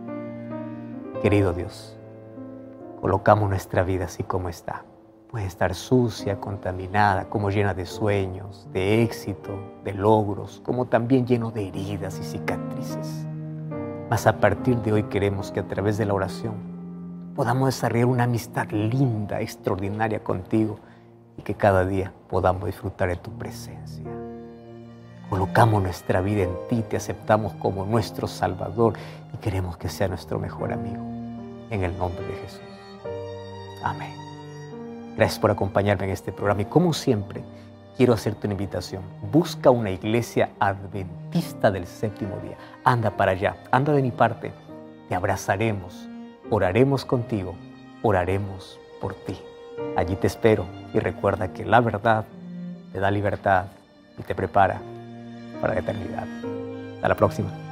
Querido Dios, colocamos nuestra vida así como está. Puede estar sucia, contaminada, como llena de sueños, de éxito, de logros, como también lleno de heridas y cicatrices. Mas a partir de hoy queremos que a través de la oración podamos desarrollar una amistad linda, extraordinaria contigo y que cada día podamos disfrutar de tu presencia. Colocamos nuestra vida en ti, te aceptamos como nuestro Salvador y queremos que sea nuestro mejor amigo. En el nombre de Jesús. Amén. Gracias por acompañarme en este programa y como siempre quiero hacerte una invitación. Busca una iglesia adventista del séptimo día. Anda para allá, anda de mi parte. Te abrazaremos, oraremos contigo, oraremos por ti. Allí te espero y recuerda que la verdad te da libertad y te prepara para la eternidad. Hasta la próxima.